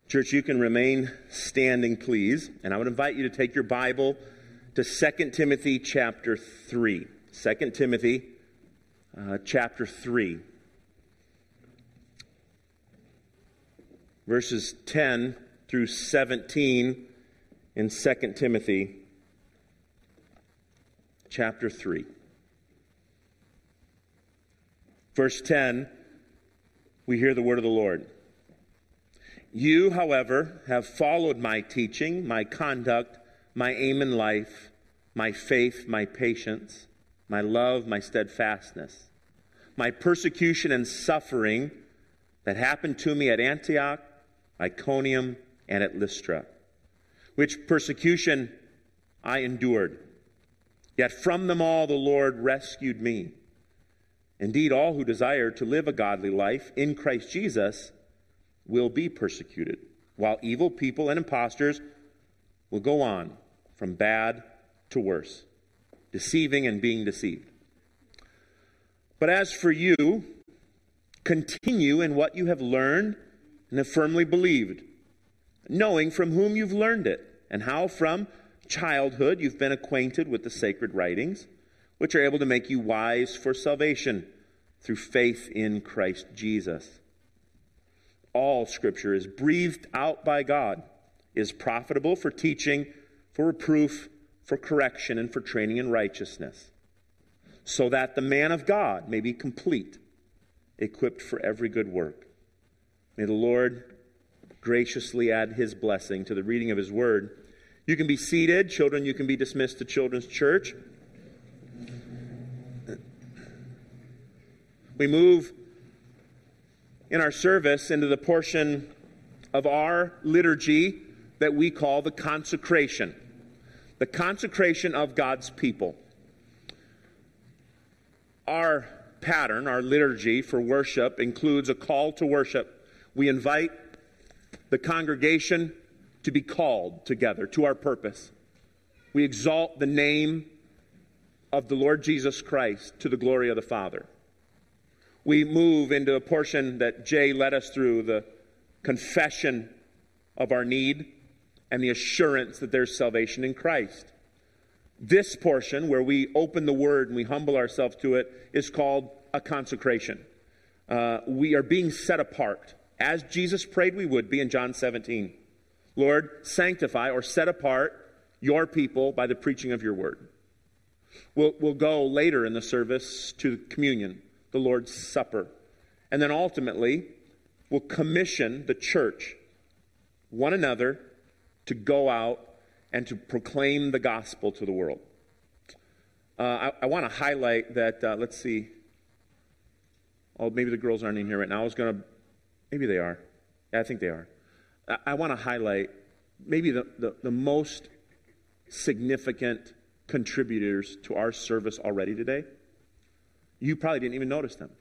Church, you can remain standing, please. And I would invite you to take your Bible to 2 Timothy chapter 3. 2 Timothy chapter 3. Verses 10 through 17 in 2 Timothy chapter 3. Verse 10, we hear the word of the Lord. You, however, have followed my teaching, my conduct, my aim in life, my faith, my patience, my love, my steadfastness, my persecution and suffering that happened to me at Antioch, Iconium, and at Lystra, which persecution I endured. Yet from them all the Lord rescued me. Indeed, all who desire to live a godly life in Christ Jesus will be persecuted, while evil people and impostors will go on from bad to worse, deceiving and being deceived. But as for you, continue in what you have learned and have firmly believed, knowing from whom you've learned it, and how from childhood you've been acquainted with the sacred writings, which are able to make you wise for salvation through faith in Christ Jesus. All Scripture is breathed out by God, is profitable for teaching, for reproof, for correction, and for training in righteousness, so that the man of God may be complete, equipped for every good work. May the Lord graciously add His blessing to the reading of His Word. You can be seated. Children, you can be dismissed to Children's Church. We move in our service into the portion of our liturgy that we call the consecration of God's people. Our pattern, our liturgy for worship includes a call to worship. We invite the congregation to be called together to our purpose. We exalt the name of the Lord Jesus Christ to the glory of the Father. We move into a portion that Jay led us through, the confession of our need and the assurance that there's salvation in Christ. This portion, where we open the Word and we humble ourselves to it, is called a consecration. We are being set apart, as Jesus prayed we would be in John 17. Lord, sanctify or set apart your people by the preaching of your Word. We'll go later in the service to communion, the Lord's Supper. And then ultimately, we'll commission the church, one another, to go out and to proclaim the gospel to the world. I want to highlight that, let's see. Oh, maybe the girls aren't in here right now. Maybe they are. Yeah, I think they are. I want to highlight maybe the most significant contributors to our service already today. You probably didn't even notice them.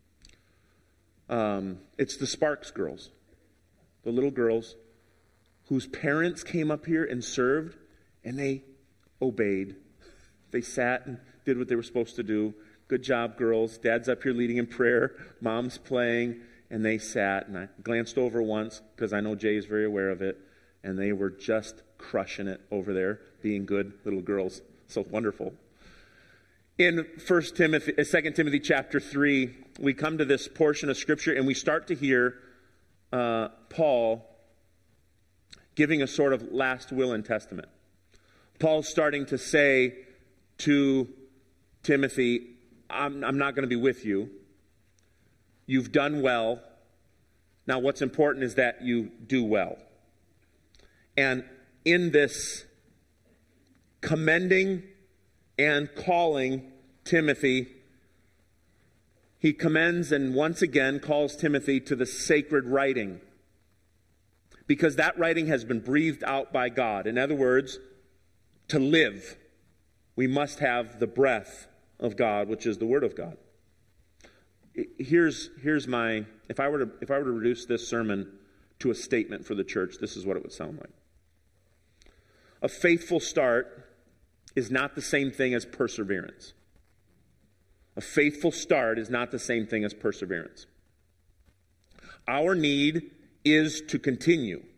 It's the Sparks girls, the little girls whose parents came up here and served, and they obeyed. They sat and did what they were supposed to do. Good job, girls. Dad's up here leading in prayer. Mom's playing, and they sat. And I glanced over once because I know Jay is very aware of it, and they were just crushing it over there, being good little girls. So wonderful. In 2 Timothy chapter 3, we come to this portion of Scripture and we start to hear Paul giving a sort of last will and testament. Paul's starting to say to Timothy, I'm not going to be with you. You've done well. Now what's important is that you do well. And in this commending and calling Timothy, he commends and once again calls Timothy to the sacred writing, because that writing has been breathed out by God. In other words, to live, we must have the breath of God, which is the Word of God. Here's my, if I were to reduce this sermon to a statement for the church, this is what it would sound like. A faithful start is not the same thing as perseverance. A faithful start is not the same thing as perseverance. Our need is to continue.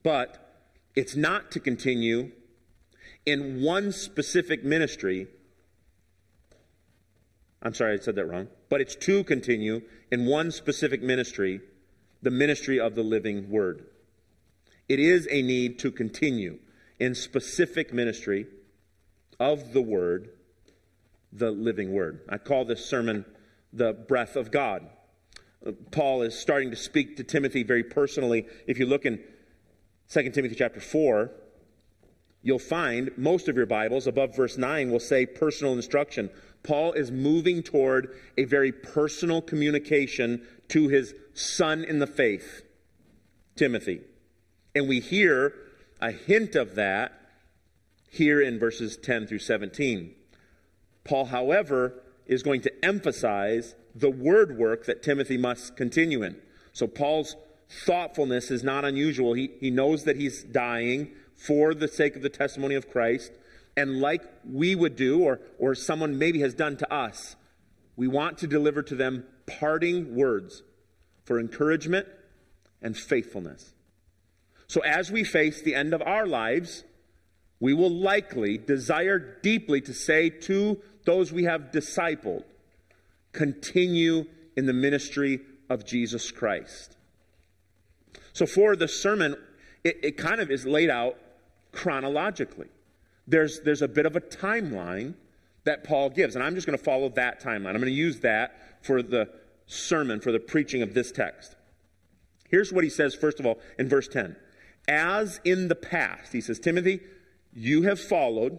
But it's not to continue in one specific ministry. I'm sorry, I said that wrong. But it's to continue in one specific ministry, the ministry of the living word. It is a need to continue in specific ministry of the word, the living word. I call this sermon the breath of God. Paul is starting to speak to Timothy very personally. If you look in 2 Timothy chapter 4, you'll find most of your Bibles above verse 9 will say personal instruction. Paul is moving toward a very personal communication to his son in the faith, Timothy. And we hear a hint of that here in verses 10 through 17. Paul, however, is going to emphasize the word work that Timothy must continue in. So Paul's thoughtfulness is not unusual. He knows that he's dying for the sake of the testimony of Christ. And like we would do, or someone maybe has done to us, we want to deliver to them parting words for encouragement and faithfulness. So as we face the end of our lives, we will likely desire deeply to say to those we have discipled, continue in the ministry of Jesus Christ. So for the sermon, it kind of is laid out chronologically. There's a bit of a timeline that Paul gives, and I'm just going to follow that timeline. I'm going to use that for the sermon, for the preaching of this text. Here's what he says, first of all, in verse 10. As in the past, he says, Timothy, you have followed,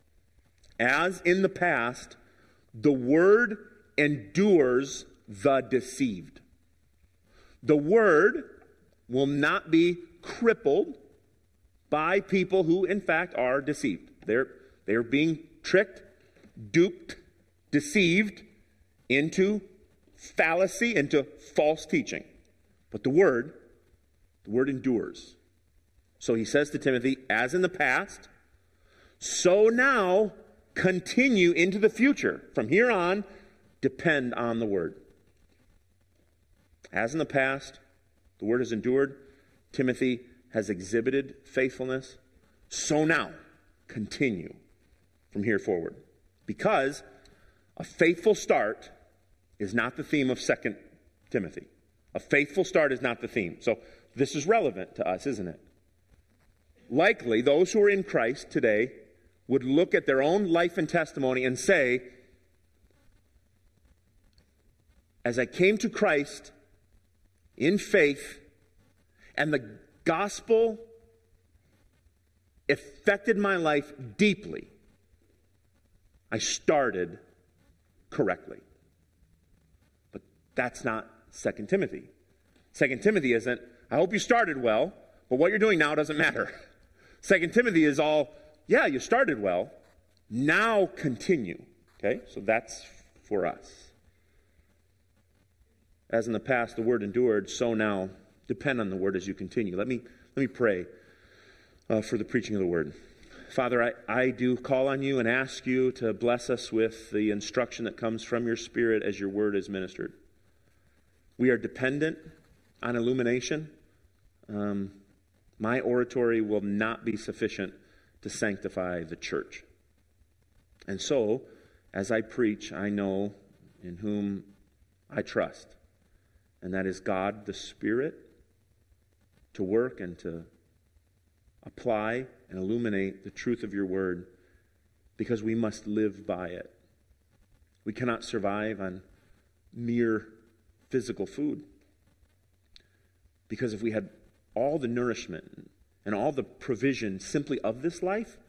as in the past, the word endures the deceived. The word will not be crippled by people who, in fact, are deceived. They're being tricked, duped, deceived into fallacy, into false teaching. But the word endures. So he says to Timothy, as in the past, so now continue into the future. From here on, depend on the word. As in the past, the word has endured. Timothy has exhibited faithfulness. So now, continue from here forward. Because a faithful start is not the theme of 2 Timothy. A faithful start is not the theme. So this is relevant to us, isn't it? Likely, those who are in Christ today would look at their own life and testimony and say, as I came to Christ in faith, and the gospel affected my life deeply, I started correctly. But that's not 2 Timothy. 2 Timothy isn't, I hope you started well, but what you're doing now doesn't matter. 2 Timothy is all, yeah, you started well, now continue. Okay, so that's for us. As in the past the word endured, so now depend on the word as you continue. Let me pray for the preaching of the word. Father, I do call on you and ask you to bless us with the instruction that comes from your Spirit as your word is ministered. We are dependent on illumination. My oratory will not be sufficient to sanctify the church. And so, as I preach, I know in whom I trust. And that is God the Spirit to work and to apply and illuminate the truth of your word, because we must live by it. We cannot survive on mere physical food. Because if we had all the nourishment and all the provision simply of this life,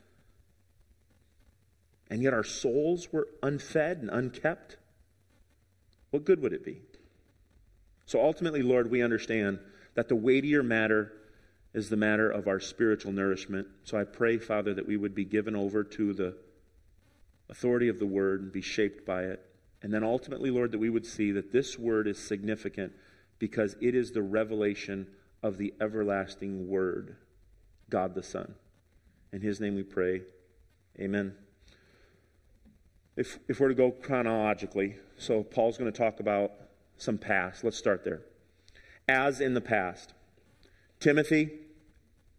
and yet our souls were unfed and unkept, what good would it be? So ultimately, Lord, we understand that the weightier matter is the matter of our spiritual nourishment. So I pray, Father, that we would be given over to the authority of the word and be shaped by it. And then ultimately, Lord, that we would see that this word is significant because it is the revelation of the everlasting word, God the Son. In his name we pray. Amen. If we're to go chronologically, so Paul's going to talk about some past. Let's start there. As in the past. Timothy,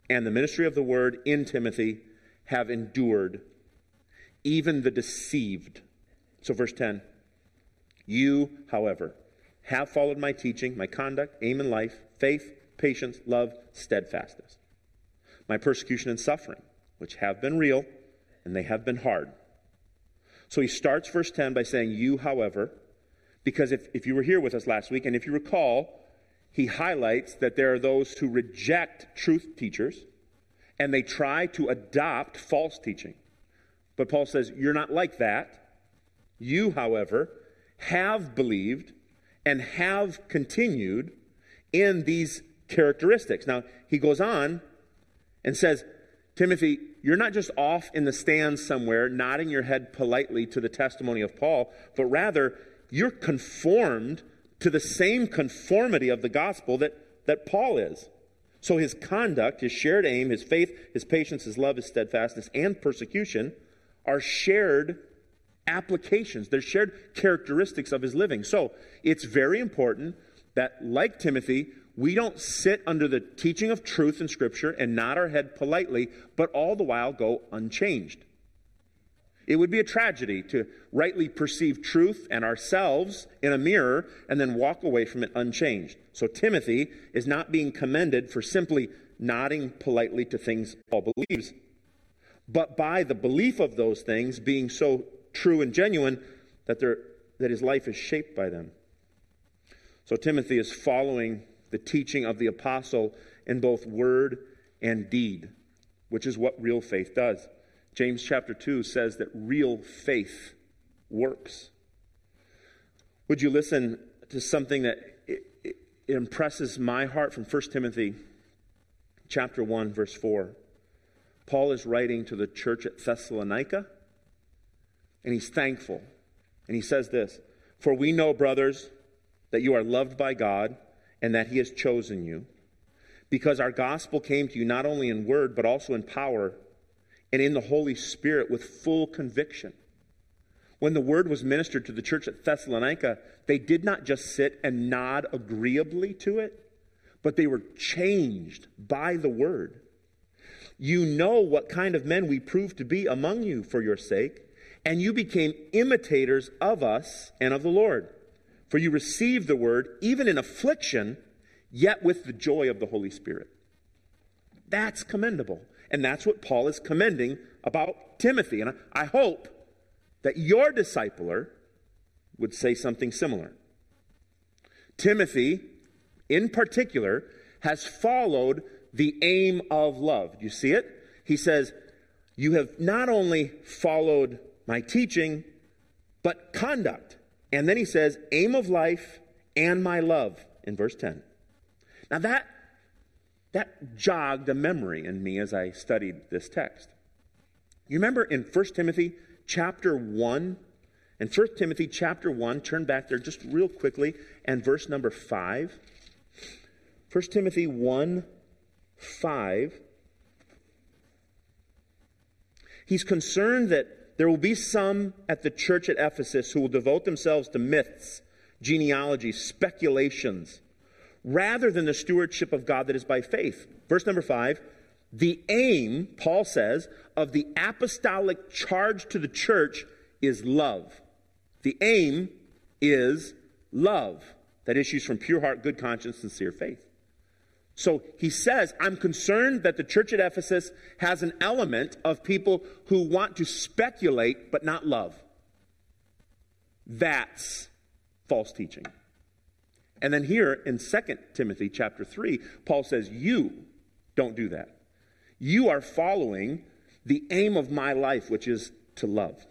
and the ministry of the word in Timothy have endured, even the deceived. So verse 10, you, however, have followed my teaching, my conduct, aim in life, faith, patience, love, steadfastness, my persecution and suffering, which have been real, and they have been hard. So he starts verse 10 by saying, you, however, because if you were here with us last week, and if you recall, he highlights that there are those who reject truth teachers, and they try to adopt false teaching. But Paul says, you're not like that. You, however, have believed and have continued in these characteristics. Now, he goes on and says, Timothy, you're not just off in the stands somewhere, nodding your head politely to the testimony of Paul, but rather you're conformed to the same conformity of the gospel that Paul is. So his conduct, his shared aim, his faith, his patience, his love, his steadfastness, and persecution are shared applications. They're shared characteristics of his living. So it's very important that, like Timothy, we don't sit under the teaching of truth in Scripture and nod our head politely, but all the while go unchanged. It would be a tragedy to rightly perceive truth and ourselves in a mirror and then walk away from it unchanged. So Timothy is not being commended for simply nodding politely to things Paul believes, but by the belief of those things being so true and genuine that his life is shaped by them. So Timothy is following the teaching of the apostle in both word and deed, which is what real faith does. James chapter 2 says that real faith works. Would you listen to something that it impresses my heart from 1 Timothy chapter 1, verse 4. Paul is writing to the church at Thessalonica, and he's thankful. And he says this, for we know, brothers, that you are loved by God and that he has chosen you, because our gospel came to you not only in word, but also in power and in the Holy Spirit with full conviction. When the word was ministered to the church at Thessalonica, they did not just sit and nod agreeably to it, but they were changed by the word. You know what kind of men we proved to be among you for your sake, and you became imitators of us and of the Lord. For you received the word, even in affliction, yet with the joy of the Holy Spirit. That's commendable. And that's what Paul is commending about Timothy. And I hope that your discipler would say something similar. Timothy, in particular, has followed the aim of love. Do you see it? He says, you have not only followed my teaching, but conduct. And then he says, aim of life and my love in verse 10. Now that jogged a memory in me as I studied this text. You remember in 1 Timothy chapter 1? In 1 Timothy chapter 1, turn back there just real quickly, and verse number 5. 1 Timothy 1, 5. He's concerned that there will be some at the church at Ephesus who will devote themselves to myths, genealogies, speculations, rather than the stewardship of God that is by faith. Verse number 5, the aim, Paul says, of the apostolic charge to the church is love. The aim is love that issues from pure heart, good conscience, sincere faith. So he says, I'm concerned that the church at Ephesus has an element of people who want to speculate but not love. That's false teaching. And then here in 2 Timothy chapter 3, Paul says, you don't do that. You are following the aim of my life, which is to love.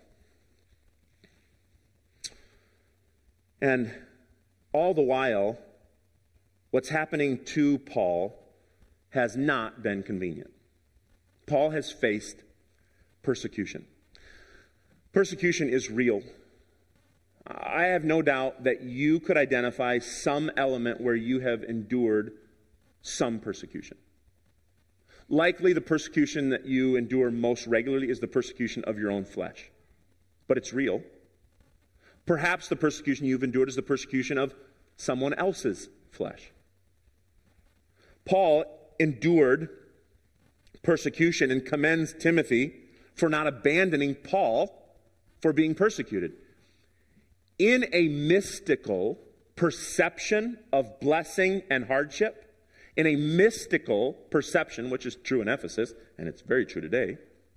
And all the while, what's happening to Paul has not been convenient. Paul has faced persecution. Persecution is real. I have no doubt that you could identify some element where you have endured some persecution. Likely the persecution that you endure most regularly is the persecution of your own flesh. But it's real. Perhaps the persecution you've endured is the persecution of someone else's flesh. Paul endured persecution and commends Timothy for not abandoning Paul for being persecuted. In a mystical perception of blessing and hardship, in a mystical perception, which is true in Ephesus, and it's very true today,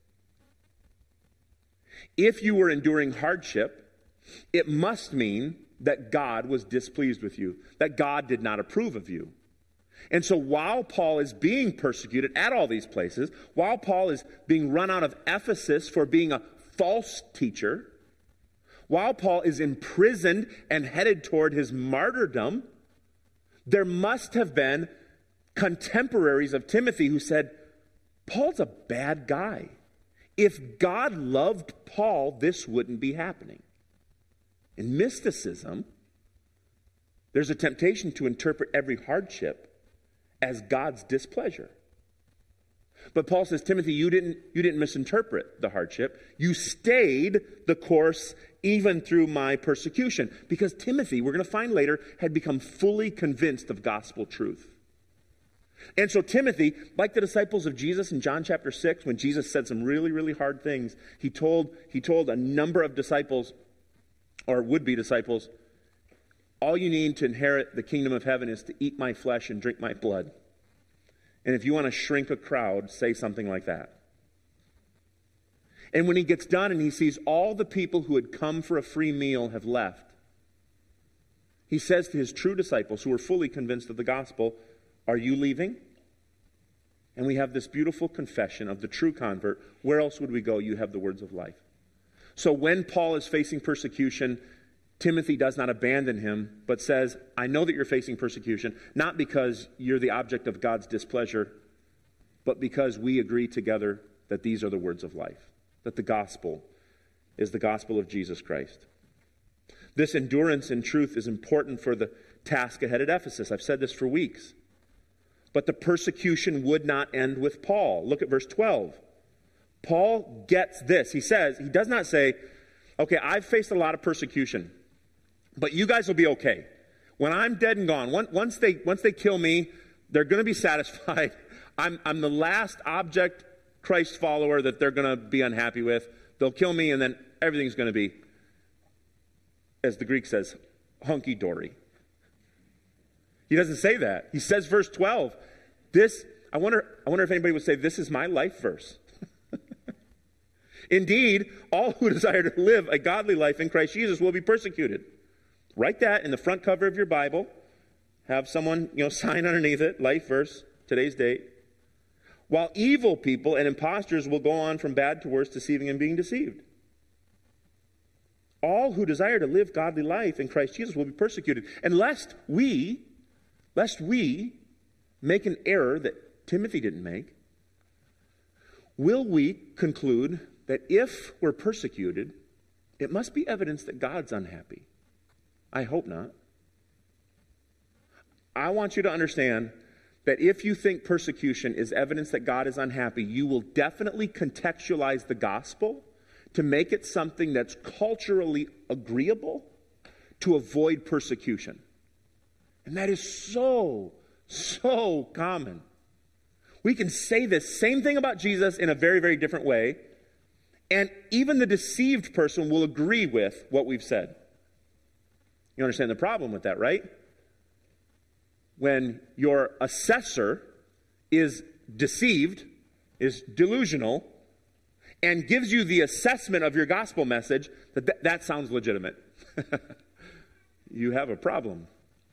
if you were enduring hardship, it must mean that God was displeased with you, that God did not approve of you. And so while Paul is being persecuted at all these places, while Paul is being run out of Ephesus for being a false teacher, while Paul is imprisoned and headed toward his martyrdom, there must have been contemporaries of Timothy who said, Paul's a bad guy. If God loved Paul, this wouldn't be happening. In mysticism, there's a temptation to interpret every hardship as God's displeasure. But Paul says, Timothy, you didn't misinterpret the hardship. You stayed the course even through my persecution. Because Timothy, we're going to find later, had become fully convinced of gospel truth. And so Timothy, like the disciples of Jesus in John chapter 6, when Jesus said some really, really hard things, he told a number of disciples, or would-be disciples, all you need to inherit the kingdom of heaven is to eat my flesh and drink my blood. And if you want to shrink a crowd, say something like that. And when he gets done and he sees all the people who had come for a free meal have left, he says to his true disciples who are fully convinced of the gospel, are you leaving? And we have this beautiful confession of the true convert. Where else would we go? You have the words of life. So when Paul is facing persecution, Timothy does not abandon him, but says, I know that you're facing persecution, not because you're the object of God's displeasure, but because we agree together that these are the words of life, that the gospel is the gospel of Jesus Christ. This endurance in truth is important for the task ahead at Ephesus. I've said this for weeks. But the persecution would not end with Paul. Look at verse 12. Paul gets this. He does not say, okay, I've faced a lot of persecution, but you guys will be okay. When I'm dead and gone, once they kill me, they're going to be satisfied. I'm the last object Christ follower that they're going to be unhappy with. They'll kill me, and then everything's going to be, as the Greek says, hunky-dory. He doesn't say that. He says, verse 12, I wonder if anybody would say, this is my life verse. Indeed, all who desire to live a godly life in Christ Jesus will be persecuted. Write that in the front cover of your Bible. Have someone, sign underneath it, life verse, today's date. While evil people and impostors will go on from bad to worse, deceiving and being deceived. All who desire to live godly life in Christ Jesus will be persecuted. And lest we make an error that Timothy didn't make, will we conclude that if we're persecuted, it must be evidence that God's unhappy? I hope not. I want you to understand that if you think persecution is evidence that God is unhappy, you will definitely contextualize the gospel to make it something that's culturally agreeable to avoid persecution. And that is so common. We can say this same thing about Jesus in a very, very different way, and even the deceived person will agree with what we've said. You understand the problem with that, right? When your assessor is deceived, is delusional, and gives you the assessment of your gospel message, that sounds legitimate. You have a problem.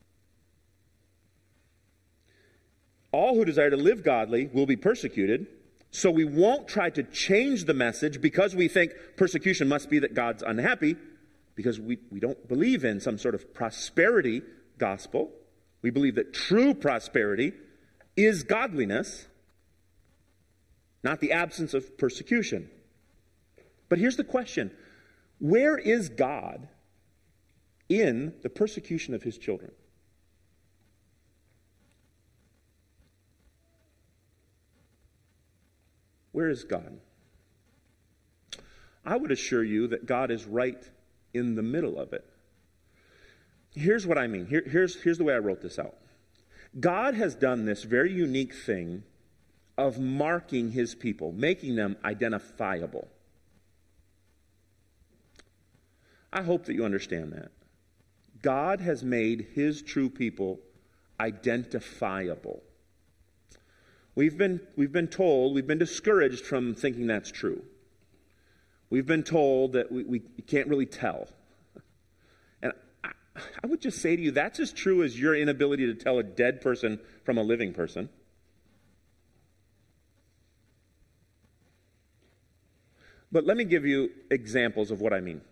All who desire to live godly will be persecuted, so we won't try to change the message because we think persecution must be that God's unhappy, because we don't believe in some sort of prosperity gospel. We believe that true prosperity is godliness, not the absence of persecution. But here's the question. Where is God in the persecution of his children? Where is God? I would assure you that God is right in the middle of it. Here's what I mean. Here's the way I wrote this out. God has done this very unique thing of marking his people, making them identifiable. I hope that you understand that. God has made his true people identifiable. We've been told, we've been discouraged from thinking that's true. We've been told that we can't really tell. And I would just say to you, that's as true as your inability to tell a dead person from a living person. But let me give you examples of what I mean.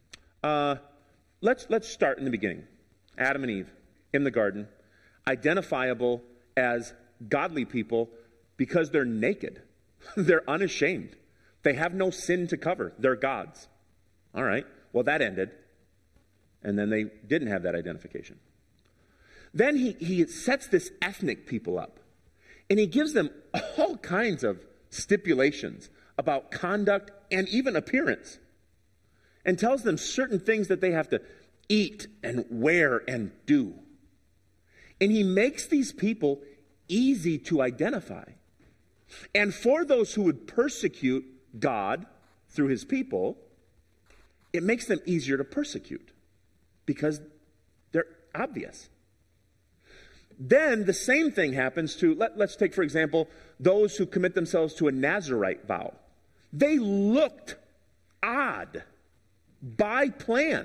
Let's start in the beginning. Adam and Eve in the garden, identifiable as godly people because they're naked. They're unashamed. They have no sin to cover. They're gods. All right. Well, that ended. And then they didn't have that identification. Then he sets this ethnic people up. And he gives them all kinds of stipulations about conduct and even appearance. And tells them certain things that they have to eat and wear and do. And he makes these people easy to identify. And for those who would persecute God through his people, it makes them easier to persecute because they're obvious. Then the same thing happens to, let's take, for example, those who commit themselves to a Nazirite vow. They looked odd by plan.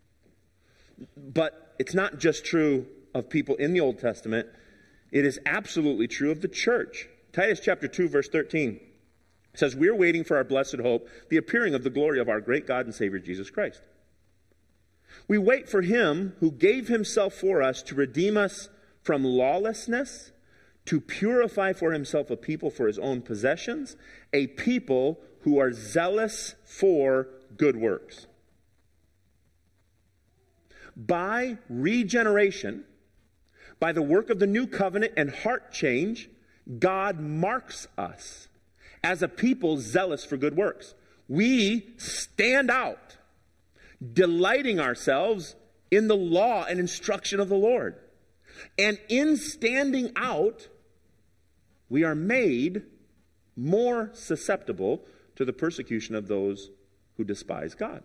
But it's not just true of people in the Old Testament. It is absolutely true of the church. Titus chapter 2, verse 13 says, "We're waiting for our blessed hope, the appearing of the glory of our great God and Savior, Jesus Christ. We wait for him who gave himself for us to redeem us from lawlessness, to purify for himself a people for his own possessions, a people who are zealous for good works." By regeneration, by the work of the new covenant and heart change, God marks us as a people zealous for good works. We stand out, delighting ourselves in the law and instruction of the Lord. And in standing out, we are made more susceptible to the persecution of those who despise God.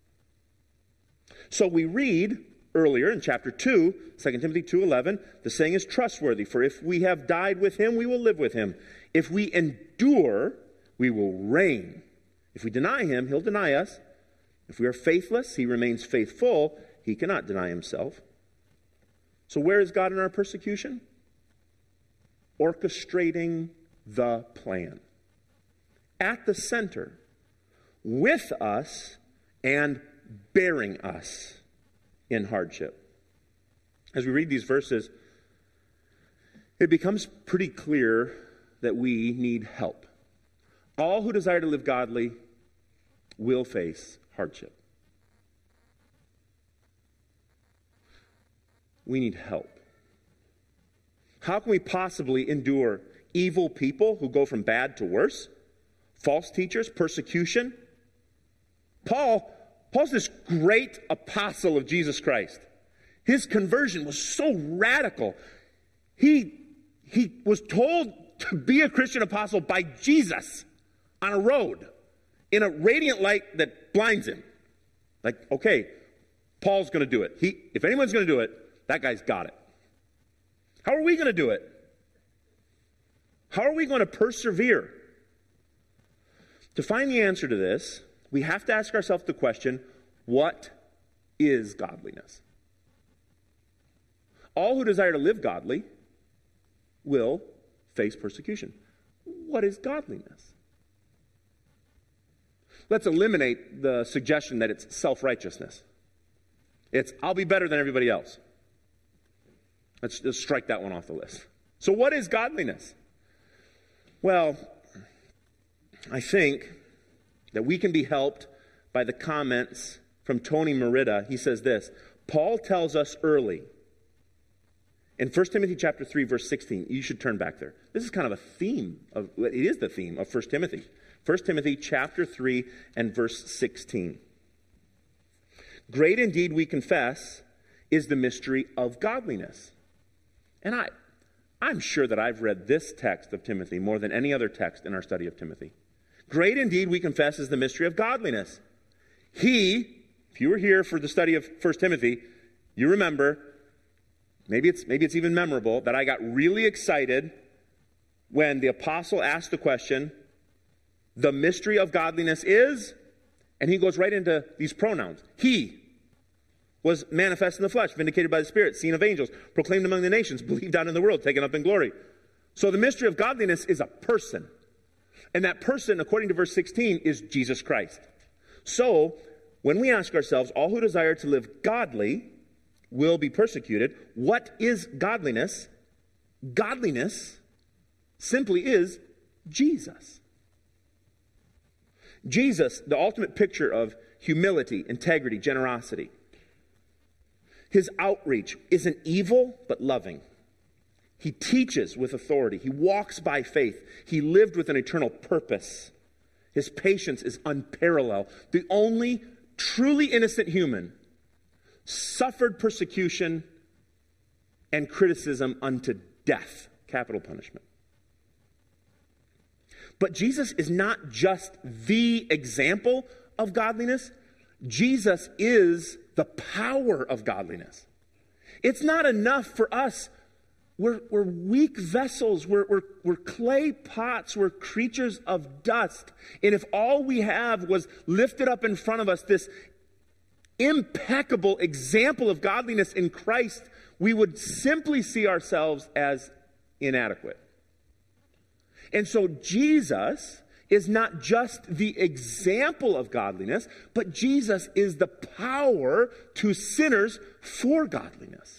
So we read earlier in chapter 2, 2 Timothy 2:11, the saying is trustworthy, for if we have died with him, we will live with him. If we endure, we will reign. If we deny him, he'll deny us. If we are faithless, he remains faithful. He cannot deny himself. So where is God in our persecution? Orchestrating the plan. At the center, with us and bearing us in hardship. As we read these verses, it becomes pretty clear that we need help. All who desire to live godly will face hardship. We need help. How can we possibly endure evil people who go from bad to worse? False teachers, persecution? Paul's this great apostle of Jesus Christ. His conversion was so radical. He was told to be a Christian apostle by Jesus on a road in a radiant light that blinds him. Like, okay, Paul's going to do it. If anyone's going to do it, that guy's got it. How are we going to do it? How are we going to persevere? To find the answer to this, we have to ask ourselves the question, what is godliness? All who desire to live godly will face persecution. What is godliness? Let's eliminate the suggestion that it's self-righteousness. It's, I'll be better than everybody else. Let's just strike that one off the list. So what is godliness? Well, I think that we can be helped by the comments from Tony Merida. He says this, Paul tells us early, in 1 Timothy chapter 3, verse 16, you should turn back there. This is kind of a theme, it is the theme of 1 Timothy. 1 Timothy chapter 3 and verse 16. Great indeed, we confess, is the mystery of godliness. And I'm sure that I've read this text of Timothy more than any other text in our study of Timothy. Great indeed, we confess, is the mystery of godliness. If you were here for the study of 1 Timothy, you remember, maybe it's even memorable, that I got really excited when the apostle asked the question, the mystery of godliness is, and he goes right into these pronouns. He was manifest in the flesh, vindicated by the Spirit, seen of angels, proclaimed among the nations, believed on in the world, taken up in glory. So the mystery of godliness is a person. And that person, according to verse 16, is Jesus Christ. So, when we ask ourselves, all who desire to live godly will be persecuted. What is godliness? Godliness simply is Jesus. Jesus, the ultimate picture of humility, integrity, generosity. His outreach isn't evil, but loving. He teaches with authority. He walks by faith. He lived with an eternal purpose. His patience is unparalleled. The only truly innocent human suffered persecution and criticism unto death, capital punishment. But Jesus is not just the example of godliness. Jesus is the power of godliness. It's not enough for us. We're weak vessels. We're clay pots. We're creatures of dust. And if all we have was lifted up in front of us, this impeccable example of godliness in Christ, we would simply see ourselves as inadequate. And so Jesus is not just the example of godliness, but Jesus is the power to sinners for godliness.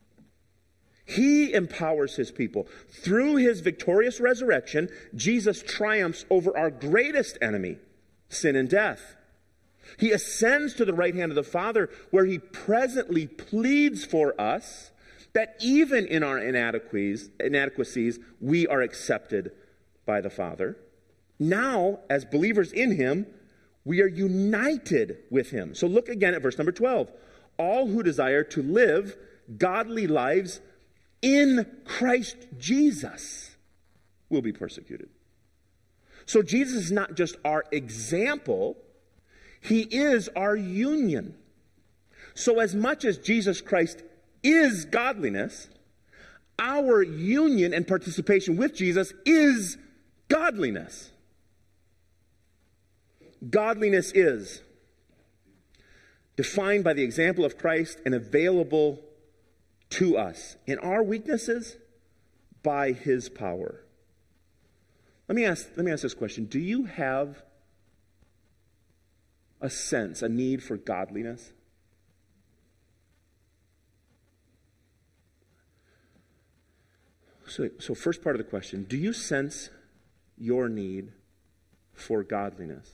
He empowers his people. Through his victorious resurrection, Jesus triumphs over our greatest enemy, sin and death. He ascends to the right hand of the Father, where he presently pleads for us that even in our inadequacies, we are accepted by the Father. Now, as believers in him, we are united with him. So look again at verse number 12. All who desire to live godly lives in Christ Jesus will be persecuted. So Jesus is not just our example, he is our union. So as much as Jesus Christ is godliness, our union and participation with Jesus is godliness. Godliness is defined by the example of Christ and available to us in our weaknesses by his power. Let me ask this question. Do you have a sense, a need for godliness? So first part of the question, do you sense your need for godliness?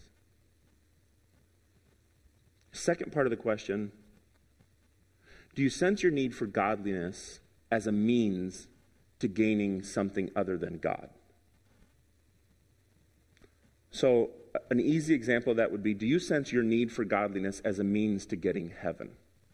Second part of the question, do you sense your need for godliness as a means to gaining something other than God? So an easy example of that would be, do you sense your need for godliness as a means to getting heaven?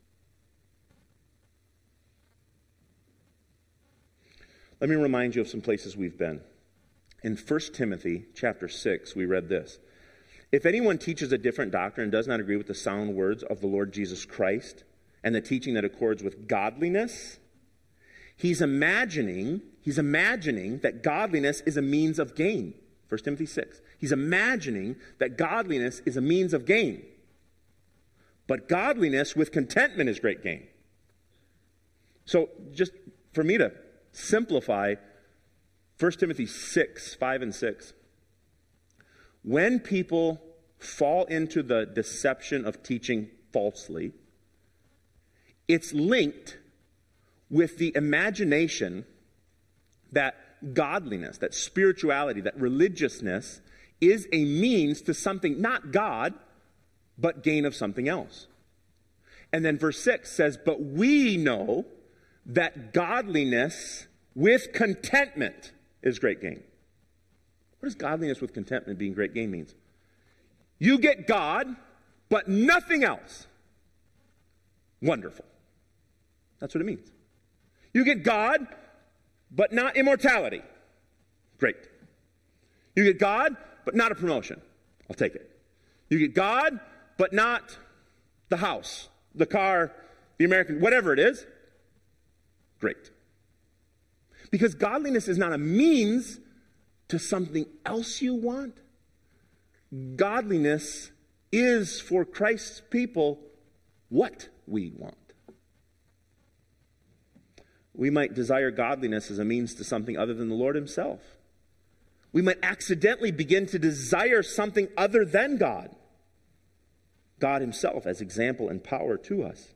Let me remind you of some places we've been. In 1 Timothy chapter 6, we read this. If anyone teaches a different doctrine and does not agree with the sound words of the Lord Jesus Christ and the teaching that accords with godliness, he's imagining that godliness is a means of gain. 1 Timothy 6. He's imagining that godliness is a means of gain. But godliness with contentment is great gain. So just for me to simplify 1 Timothy 6, 5 and 6. When people fall into the deception of teaching falsely, it's linked with the imagination that godliness, that spirituality, that religiousness is a means to something, not God, but gain of something else. And then verse 6 says, but we know that godliness with contentment is great gain. What does godliness with contentment being great gain means? You get God, but nothing else. Wonderful. That's what it means. You get God, but not immortality. Great. You get God, but not a promotion. I'll take it. You get God, but not the house, the car, the American, whatever it is. Great. Because godliness is not a means to something else you want. Godliness is for Christ's people what we want. We might desire godliness as a means to something other than the Lord himself. We might accidentally begin to desire something other than God. God himself as example and power to us.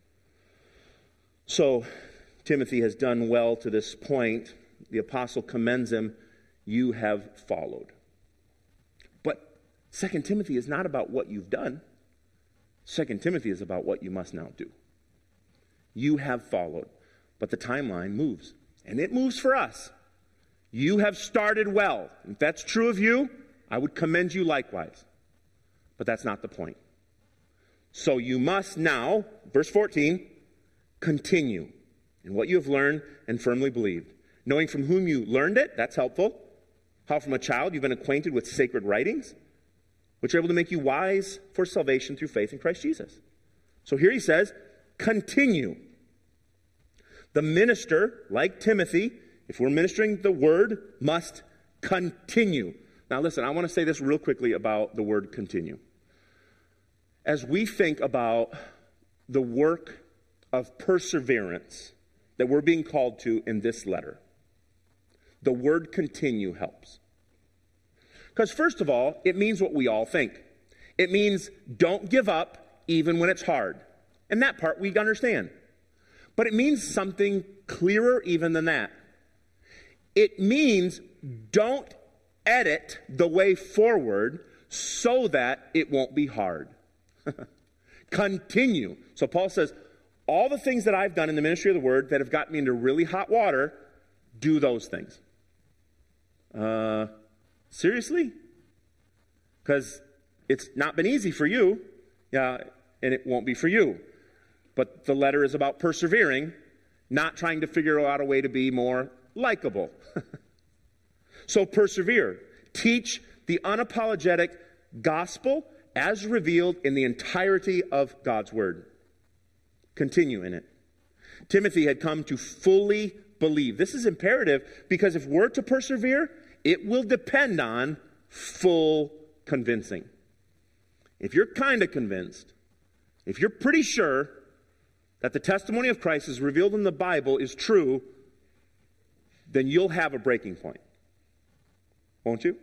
So, Timothy has done well to this point. The apostle commends him. You have followed. But 2 Timothy is not about what you've done. 2 Timothy is about what you must now do. You have followed. But the timeline moves. And it moves for us. You have started well. If that's true of you, I would commend you likewise. But that's not the point. So you must now, verse 14, continue in what you have learned and firmly believed. Knowing from whom you learned it, that's helpful. How from a child you've been acquainted with sacred writings, which are able to make you wise for salvation through faith in Christ Jesus. So here he says, continue. The minister, like Timothy, if we're ministering the word, must continue. Now listen, I want to say this real quickly about the word continue. As we think about the work of perseverance that we're being called to in this letter, the word continue helps. Because first of all, it means what we all think. It means don't give up even when it's hard. And that part we understand. But it means something clearer even than that. It means don't edit the way forward so that it won't be hard. Continue. So Paul says, all the things that I've done in the ministry of the word that have gotten me into really hot water, do those things. Seriously? Because it's not been easy for you, and it won't be for you. But the letter is about persevering, not trying to figure out a way to be more likable. So persevere. Teach the unapologetic gospel as revealed in the entirety of God's word. Continue in it. Timothy had come to fully believe. This is imperative because if we're to persevere, it will depend on full convincing. If you're kind of convinced, if you're pretty sure that the testimony of Christ is revealed in the Bible is true, then you'll have a breaking point. Won't you?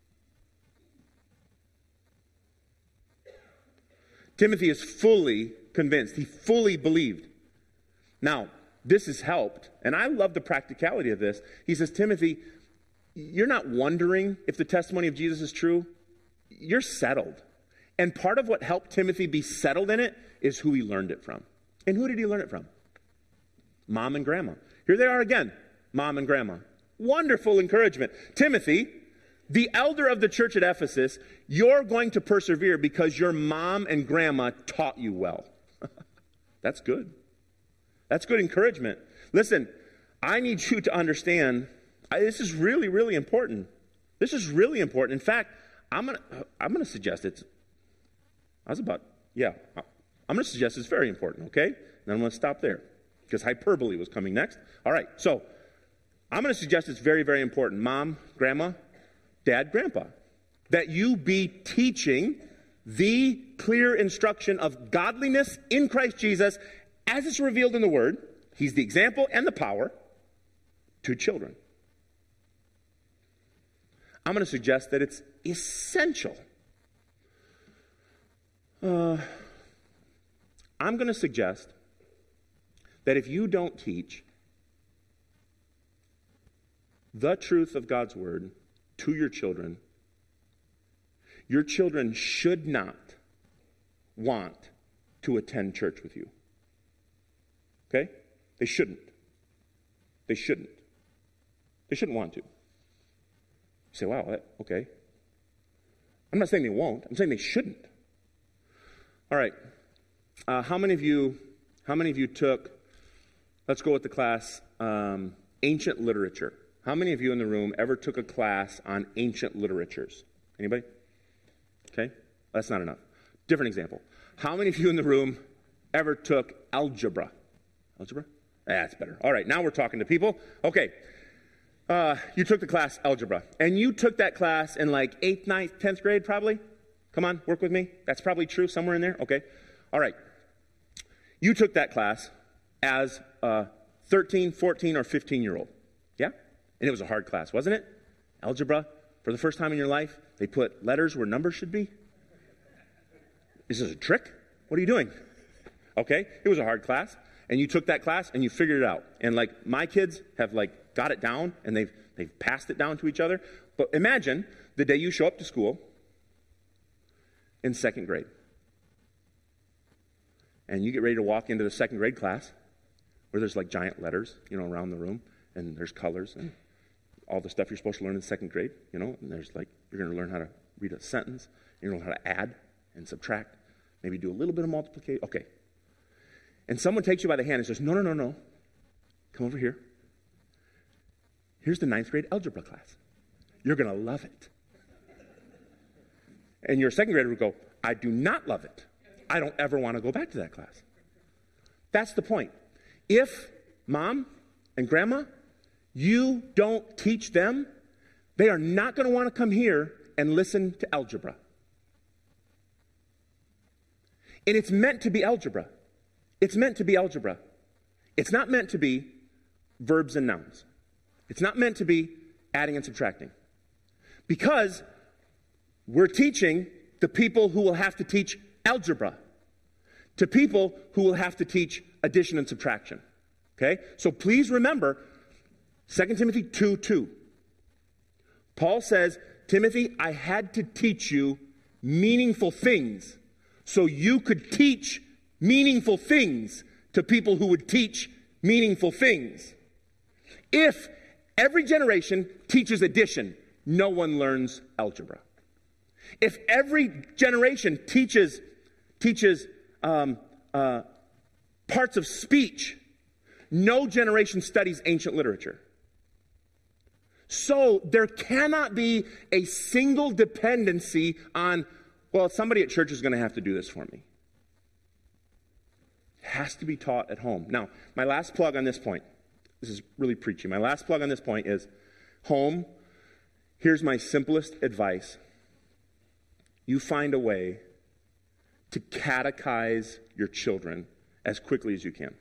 Timothy is fully convinced. He fully believed. Now, this has helped, and I love the practicality of this. He says, Timothy, you're not wondering if the testimony of Jesus is true. You're settled. And part of what helped Timothy be settled in it is who he learned it from. And who did he learn it from? Mom and grandma. Here they are again, mom and grandma. Wonderful encouragement. Timothy, the elder of the church at Ephesus, you're going to persevere because your mom and grandma taught you well. That's good. That's good encouragement. Listen, I need you to understand, this is really, really important. This is really important. In fact, I'm gonna suggest I'm gonna suggest it's very important, okay? Then I'm gonna stop there because hyperbole was coming next. All right, so I'm gonna suggest it's very, very important. Mom, grandma, dad, grandpa, that you be teaching the clear instruction of godliness in Christ Jesus as it's revealed in the Word. He's the example and the power to children. I'm going to suggest that it's essential. I'm going to suggest that if you don't teach the truth of God's Word to your children should not want to attend church with you. Okay? They shouldn't. They shouldn't. They shouldn't want to. You say, wow, okay. I'm not saying they won't. I'm saying they shouldn't. All right. How many of you took, let's go with the class, ancient literature. How many of you in the room ever took a class on ancient literatures? Anybody? Okay, that's not enough. Different example. How many of you in the room ever took algebra? Algebra? That's better. All right, now we're talking to people. Okay, you took the class algebra, and you took that class in like 8th, 9th, 10th grade probably? Come on, work with me. That's probably true, somewhere in there. Okay, all right. You took that class as a 13, 14, or 15-year-old. Yeah? And it was a hard class, wasn't it? Algebra. For the first time in your life, they put letters where numbers should be. Is this a trick? What are you doing? Okay, it was a hard class. And you took that class and you figured it out. And like my kids have like got it down and they've passed it down to each other. But imagine the day you show up to school in 2nd grade. And you get ready to walk into the 2nd grade class where there's like giant letters, around the room, and there's colors and all the stuff you're supposed to learn in 2nd grade, and there's like, you're going to learn how to read a sentence, you're going to learn how to add and subtract, maybe do a little bit of multiplication. Okay. And someone takes you by the hand and says, no, come over here. Here's the 9th grade algebra class. You're going to love it. And your 2nd grader would go, I do not love it. I don't ever want to go back to that class. That's the point. If mom and grandma, you don't teach them, they are not going to want to come here and listen to algebra. And it's meant to be algebra. It's meant to be algebra. It's not meant to be verbs and nouns. It's not meant to be adding and subtracting. Because we're teaching the people who will have to teach algebra to people who will have to teach addition and subtraction. Okay? So please remember 2 Timothy 2:2. Paul says, Timothy, I had to teach you meaningful things so you could teach meaningful things to people who would teach meaningful things. If every generation teaches addition, no one learns algebra. If every generation teaches parts of speech, no generation studies ancient literature. So there cannot be a single dependency on, well, somebody at church is going to have to do this for me. It has to be taught at home. Now, my last plug on this point, this is really preachy. My last plug on this point is home. Here's my simplest advice. You find a way to catechize your children as quickly as you can.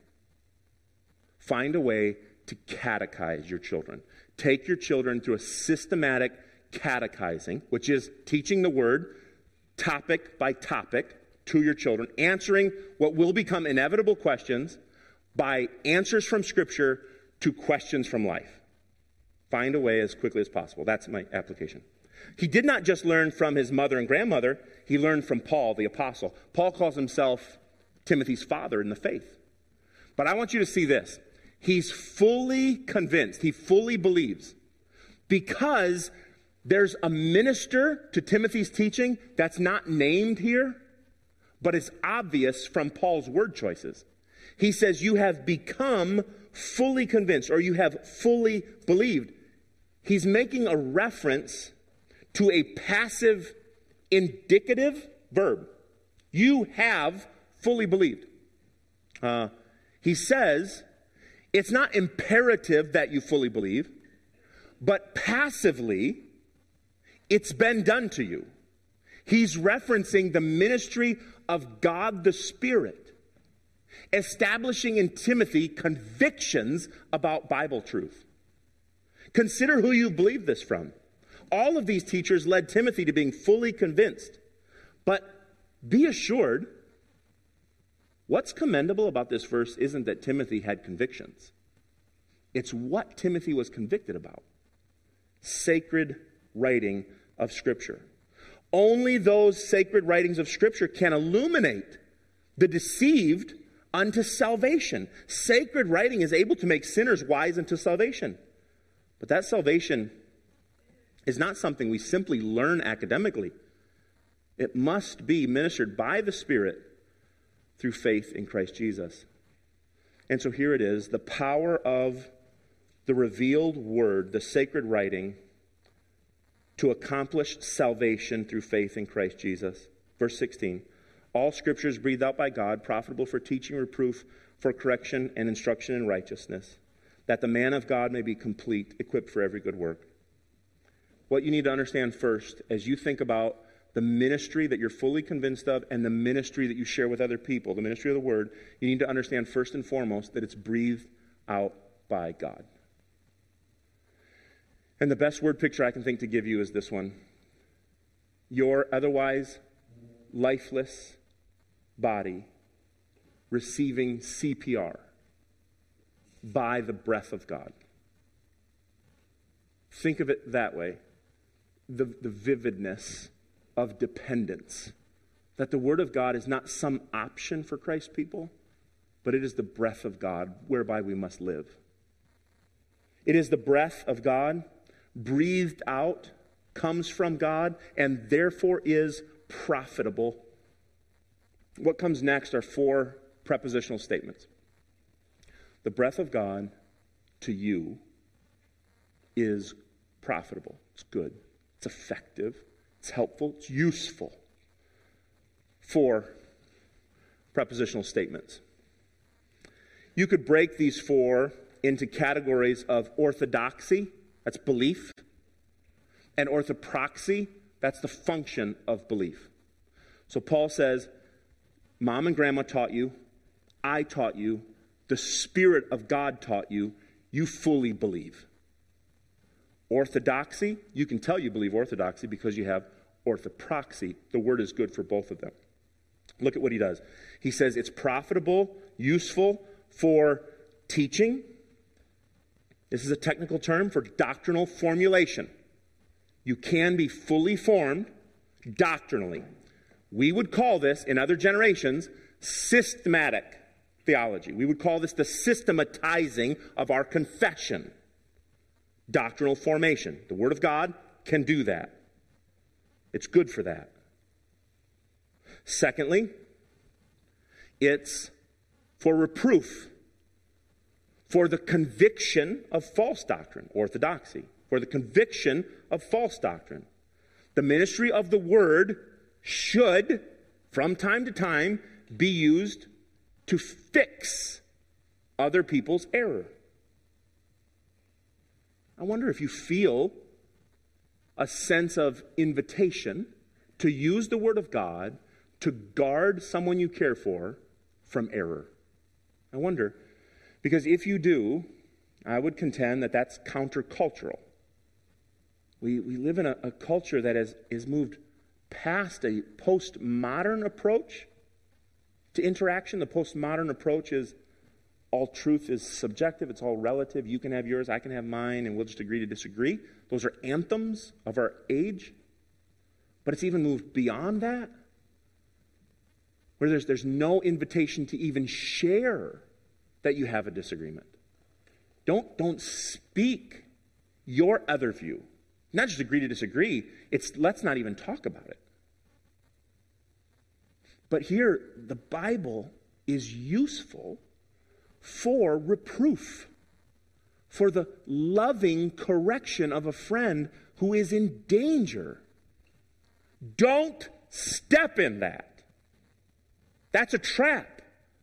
Find a way to catechize your children. Take your children through a systematic catechizing, which is teaching the word topic by topic to your children, answering what will become inevitable questions by answers from Scripture to questions from life. Find a way as quickly as possible. That's my application. He did not just learn from his mother and grandmother. He learned from Paul, the apostle. Paul calls himself Timothy's father in the faith. But I want you to see this. He's fully convinced. He fully believes. Because there's a minister to Timothy's teaching that's not named here, but it's obvious from Paul's word choices. He says, you have become fully convinced, or you have fully believed. He's making a reference to a passive indicative verb. You have fully believed. He says, it's not imperative that you fully believe, but passively, it's been done to you. He's referencing the ministry of God the Spirit, establishing in Timothy convictions about Bible truth. Consider who you believe this from. All of these teachers led Timothy to being fully convinced. But be assured, what's commendable about this verse isn't that Timothy had convictions. It's what Timothy was convicted about. Sacred writing of Scripture. Only those sacred writings of Scripture can illuminate the deceived unto salvation. Sacred writing is able to make sinners wise unto salvation. But that salvation is not something we simply learn academically. It must be ministered by the Spirit through faith in Christ Jesus. And so here it is, the power of the revealed word, the sacred writing, to accomplish salvation through faith in Christ Jesus. Verse 16, all Scripture is breathed out by God, profitable for teaching, reproof, for correction, and instruction in righteousness, that the man of God may be complete, equipped for every good work. What you need to understand first, as you think about the ministry that you're fully convinced of and the ministry that you share with other people, the ministry of the Word, you need to understand first and foremost that it's breathed out by God. And the best word picture I can think to give you is this one. Your otherwise lifeless body receiving CPR by the breath of God. Think of it that way. The vividness of dependence. That the Word of God is not some option for Christ's people, but it is the breath of God whereby we must live. It is the breath of God, breathed out, comes from God, and therefore is profitable. What comes next are 4 prepositional statements. The breath of God to you is profitable. It's good. It's effective. It's helpful. It's useful. 4 prepositional statements. You could break these 4 into categories of orthodoxy, that's belief, and orthopraxy, that's the function of belief. So Paul says, Mom and Grandma taught you, I taught you, the Spirit of God taught you, you fully believe. Orthodoxy, you can tell you believe orthodoxy because you have orthopraxy. The word is good for both of them. Look at what he does. He says it's profitable, useful for teaching. This is a technical term for doctrinal formulation. You can be fully formed doctrinally. We would call this, in other generations, systematic theology. We would call this the systematizing of our confession. Doctrinal formation. The Word of God can do that. It's good for that. Secondly, it's for reproof, for the conviction of false doctrine, orthodoxy, for the conviction of false doctrine. The ministry of the Word should, from time to time, be used to fix other people's error. I wonder if you feel a sense of invitation to use the Word of God to guard someone you care for from error. I wonder, because if you do, I would contend that that's countercultural. We live in a culture that has moved past a postmodern approach to interaction. The postmodern approach is all truth is subjective, it's all relative. You can have yours, I can have mine, and we'll just agree to disagree. Those are anthems of our age. But it's even moved beyond that, where there's no invitation to even share that you have a disagreement. Don't speak your other view. Not just agree to disagree, it's let's not even talk about it. But here, the Bible is useful for reproof, for the loving correction of a friend who is in danger. Don't step in that. That's a trap.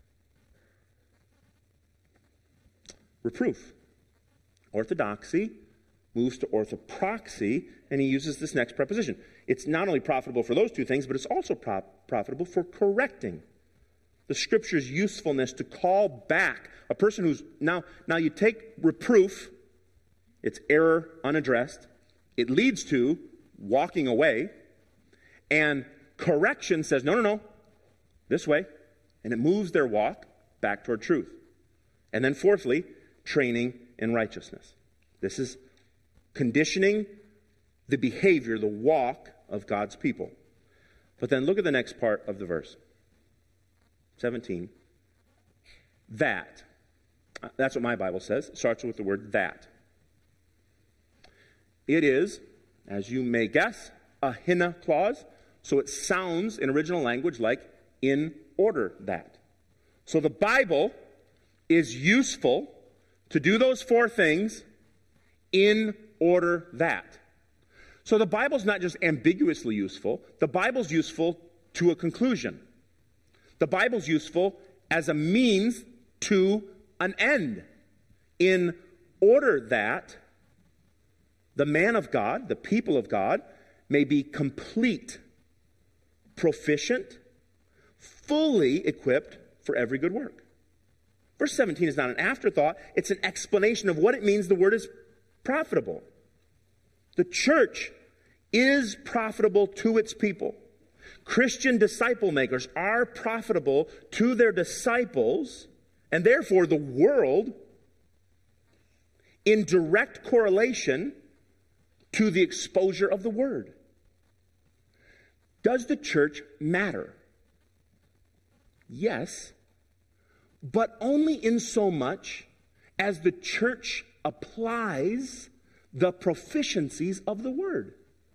Reproof. Orthodoxy moves to orthopraxy, and he uses this next preposition. It's not only profitable for those two things, but it's also profitable for correcting. The Scripture's usefulness to call back a person who's now you take reproof, it's error unaddressed, it leads to walking away, and correction says, no, this way, and it moves their walk back toward truth. And then fourthly, training in righteousness. This is conditioning the behavior, the walk of God's people. But then look at the next part of the verse. 17. That. That's what my Bible says. It starts with the word that. It is, as you may guess, a hina clause. So it sounds in original language like in order that. So the Bible is useful to do those 4 things in order that. So the Bible's not just ambiguously useful. The Bible's useful to a conclusion. The Bible's useful as a means to an end, in order that the man of God, the people of God, may be complete, proficient, fully equipped for every good work. Verse 17 is not an afterthought. It's an explanation of what it means the word is profitable. The church is profitable to its people. Christian disciple makers are profitable to their disciples, and therefore the world, in direct correlation to the exposure of the word. Does the church matter? Yes, but only in so much as the church applies the proficiencies of the word.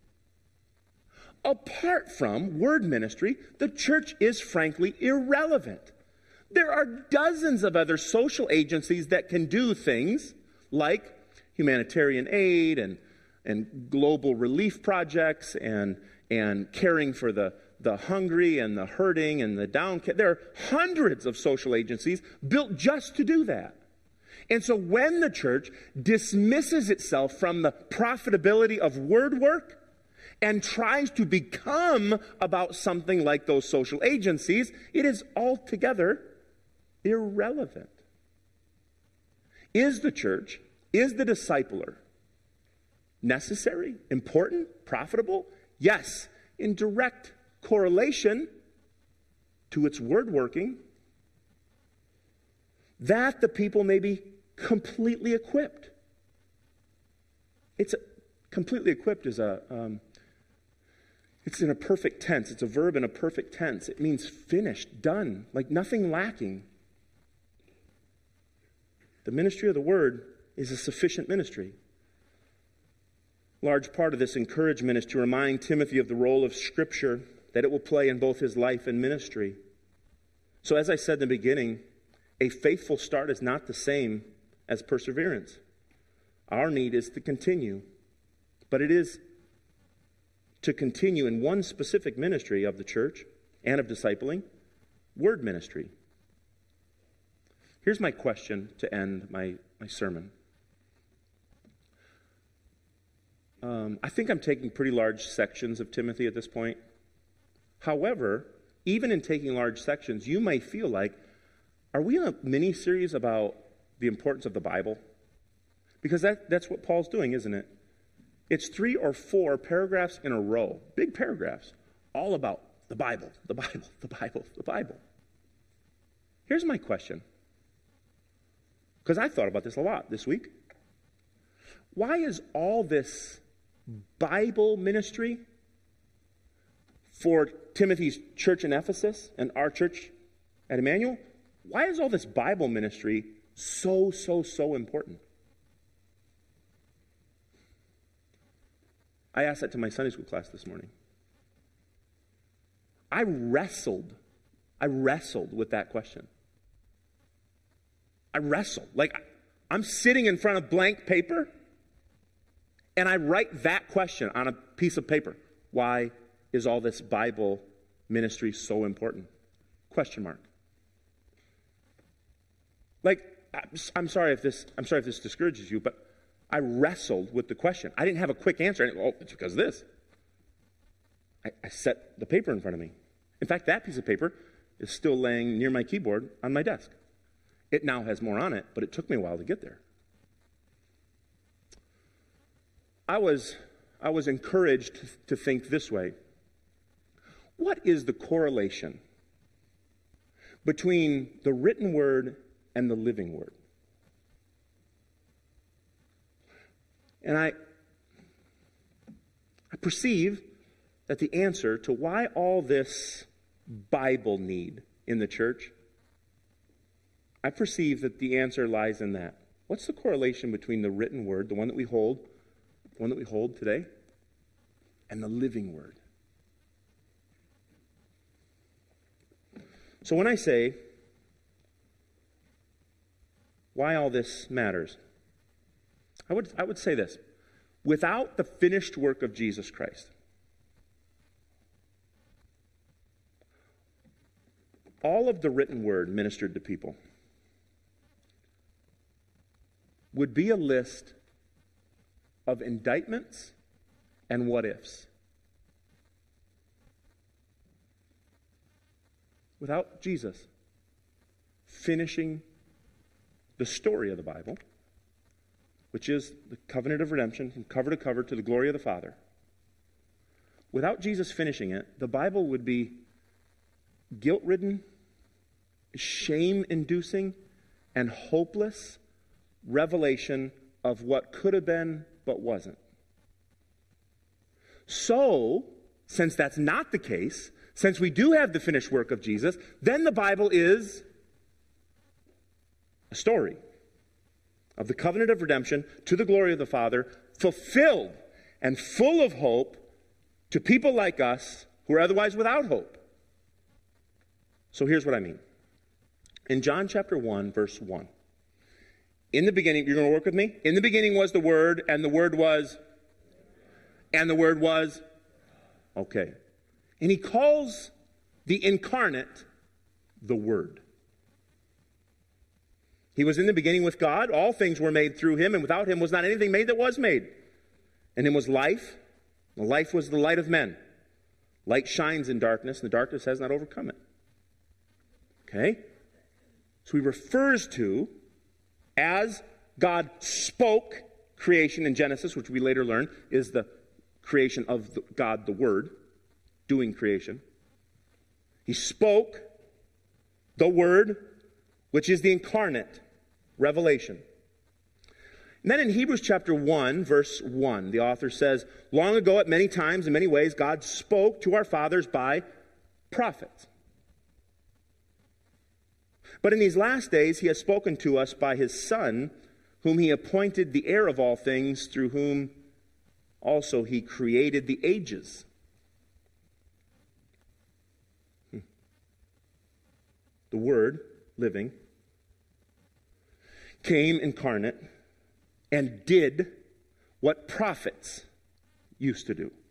Apart from word ministry, the church is frankly irrelevant. There are dozens of other social agencies that can do things like humanitarian aid and global relief projects and caring for the hungry and the hurting and the downcast. There are hundreds of social agencies built just to do that. And so when the church dismisses itself from the profitability of word work and tries to become about something like those social agencies, it is altogether irrelevant. Is the church, is the discipler necessary, important, profitable? Yes, in direct correlation to its word working, that the people may be completely equipped. Completely equipped is it's in a perfect tense. It's a verb in a perfect tense. It means finished, done, like nothing lacking. The ministry of the word is a sufficient ministry. Large part of this encouragement is to remind Timothy of the role of Scripture that it will play in both his life and ministry. So as I said in the beginning, a faithful start is not the same as perseverance. Our need is to continue, but it is to continue in one specific ministry of the church and of discipling, word ministry. Here's my question to end my sermon. I think I'm taking pretty large sections of Timothy at this point. However, even in taking large sections, you may feel like, are we in a mini-series about the importance of the Bible? Because that's what Paul's doing, isn't it? It's 3 or 4 paragraphs in a row, big paragraphs, all about the Bible, the Bible, the Bible, the Bible. Here's my question, because I thought about this a lot this week. Why is all this Bible ministry for Timothy's church in Ephesus and our church at Emmanuel, why is all this Bible ministry so important? I asked that to my Sunday school class this morning. I wrestled with that question. I wrestled. Like, I'm sitting in front of blank paper, and I write that question on a piece of paper. Why is all this Bible ministry so important? Question mark. Like, I'm sorry if this discourages you, but I wrestled with the question. I didn't have a quick answer. It's because of this. I set the paper in front of me. In fact, that piece of paper is still laying near my keyboard on my desk. It now has more on it, but it took me a while to get there. I was encouraged to think this way. What is the correlation between the written word and the living word? And I perceive that the answer to why all this Bible need in the church, I perceive that the answer lies in that. What's the correlation between the written word, the one that we hold today, and the living word? So when I say why all this matters, I would say this. Without the finished work of Jesus Christ, all of the written word ministered to people would be a list of indictments and what ifs. Without Jesus finishing the story of the Bible, which is the covenant of redemption from cover to cover to the glory of the Father, without Jesus finishing it, the Bible would be guilt-ridden, shame-inducing, and hopeless revelation of what could have been but wasn't. So, since that's not the case, since we do have the finished work of Jesus, then the Bible is a story of the covenant of redemption to the glory of the Father, fulfilled and full of hope to people like us who are otherwise without hope. So here's what I mean. In John chapter 1, verse 1, in the beginning, you're going to work with me? In the beginning was the Word, and the Word was, okay. And he calls the incarnate the Word. He was in the beginning with God. All things were made through him, and without him was not anything made that was made. In him was life. The life was the light of men. Light shines in darkness, and the darkness has not overcome it. Okay? So he refers to, as God spoke creation in Genesis, which we later learn is the creation of God, the Word, doing creation. He spoke the Word, which is the incarnate revelation. And then in Hebrews chapter 1, verse 1, the author says, long ago at many times in many ways, God spoke to our fathers by prophets. But in these last days, he has spoken to us by his Son, whom he appointed the heir of all things, through whom also he created the ages. The Word, living, came incarnate and did what prophets used to do.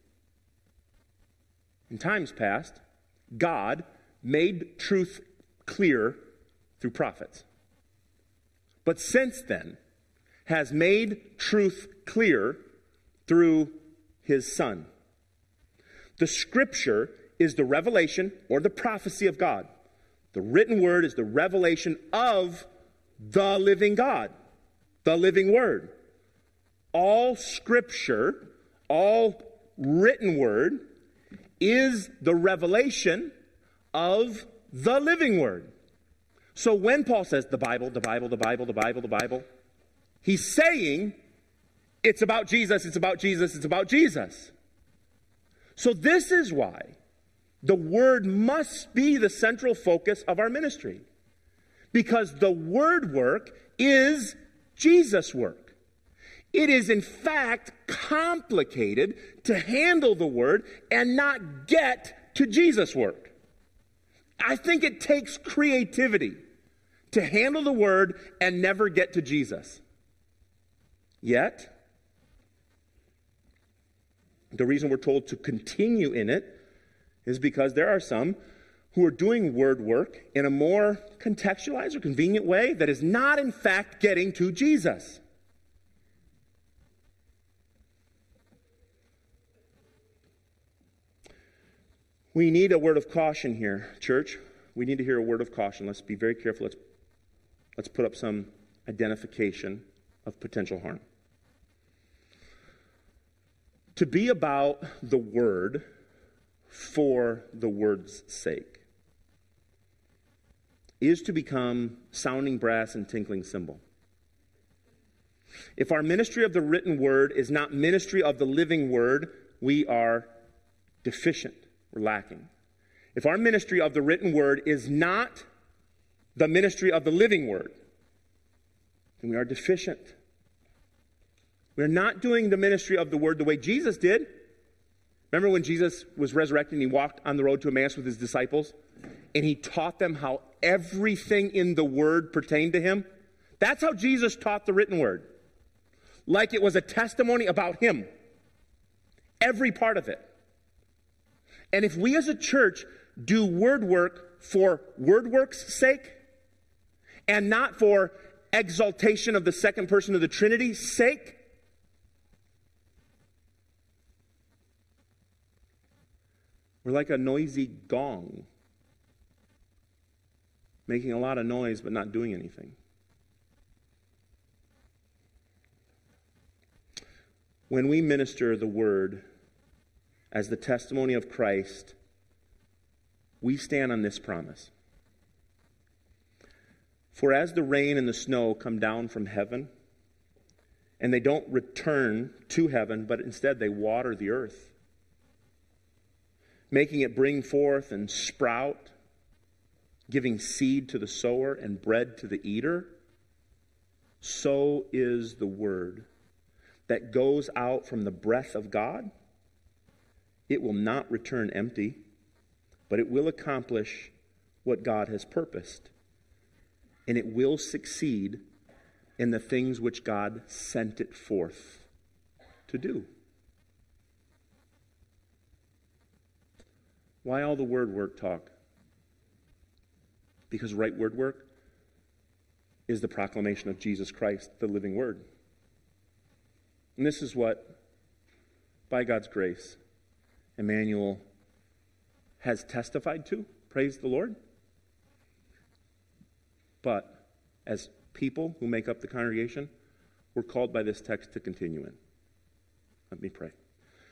In times past, God made truth clear through prophets. But since then, has made truth clear through his Son. The Scripture is the revelation or the prophecy of God. The written word is the revelation of the living God, the living Word. All Scripture, all written word, is the revelation of the living Word. So when Paul says the Bible, he's saying it's about Jesus, it's about Jesus, it's about Jesus. So this is why the Word must be the central focus of our ministry. Because the Word work is Jesus' work. It is in fact complicated to handle the Word and not get to Jesus' work. I think it takes creativity to handle the Word and never get to Jesus. Yet, the reason we're told to continue in it is because there are some who are doing word work in a more contextualized or convenient way that is not in fact getting to Jesus. We need a word of caution here, church. We need to hear a word of caution. Let's be very careful. Let's put up some identification of potential harm. To be about the Word for the Word's sake is to become sounding brass and tinkling cymbal. If our ministry of the written Word is not ministry of the living Word, we are deficient. We're lacking. If our ministry of the written Word is not the ministry of the living Word, then we are deficient. We're not doing the ministry of the Word the way Jesus did. Remember when Jesus was resurrected and he walked on the road to Emmaus with his disciples? And he taught them how everything in the Word pertained to him? That's how Jesus taught the written Word. like it was a testimony about him. Every part of it. And if we as a church do word work for word work's sake and not for exaltation of the second person of the Trinity's sake, we're like a noisy gong, making a lot of noise but not doing anything. When we minister the word as the testimony of Christ, we stand on this promise. For as the rain and the snow come down from heaven, and they don't return to heaven, but instead they water the earth, making it bring forth and sprout, giving seed to the sower and bread to the eater, so is the word that goes out from the breath of God. It will not return empty, but it will accomplish what God has purposed. And it will succeed in the things which God sent it forth to do. Why all the word work talk? Because right word work is the proclamation of Jesus Christ, the living word. And this is what, by God's grace, Emmanuel has testified to. Praise the Lord. But as people who make up the congregation, we're called by this text to continue in. Let me pray.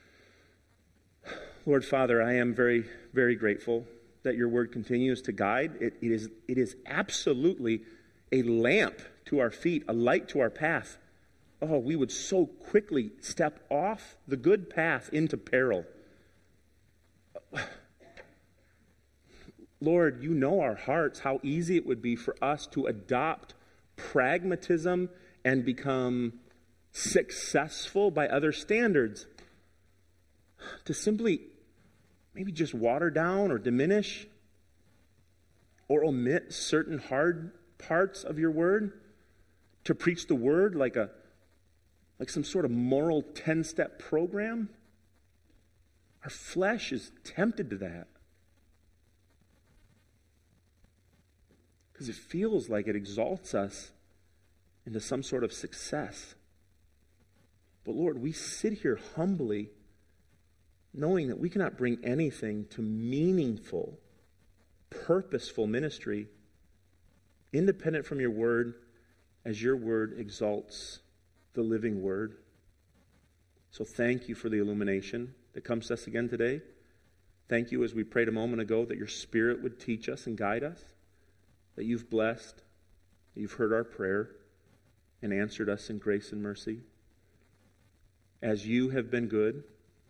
Lord Father, I am very, very grateful that your word continues to guide. It is absolutely a lamp to our feet, a light to our path. Oh, we would so quickly step off the good path into peril. Lord, you know our hearts, how easy it would be for us to adopt pragmatism and become successful by other standards. To simply maybe just water down or diminish or omit certain hard parts of your word. To preach the word like some sort of moral 10-step program. Our flesh is tempted to that. Because it feels like it exalts us into some sort of success. But Lord, we sit here humbly knowing that we cannot bring anything to meaningful, purposeful ministry independent from your word, as your word exalts the living word. So thank you for the illumination that comes to us again today. Thank you, as we prayed a moment ago, that your Spirit would teach us and guide us, that you've blessed, that you've heard our prayer and answered us in grace and mercy. As you have been good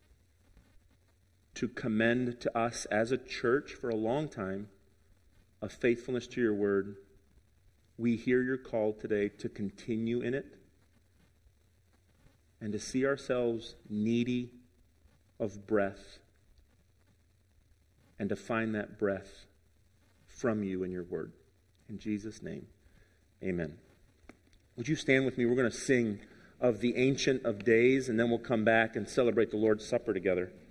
to commend to us as a church for a long time of faithfulness to your word, we hear your call today to continue in it and to see ourselves needy of breath and to find that breath from you in your word. In Jesus' name, amen. Would you stand with me? We're going to sing of the Ancient of Days, and then we'll come back and celebrate the Lord's Supper together.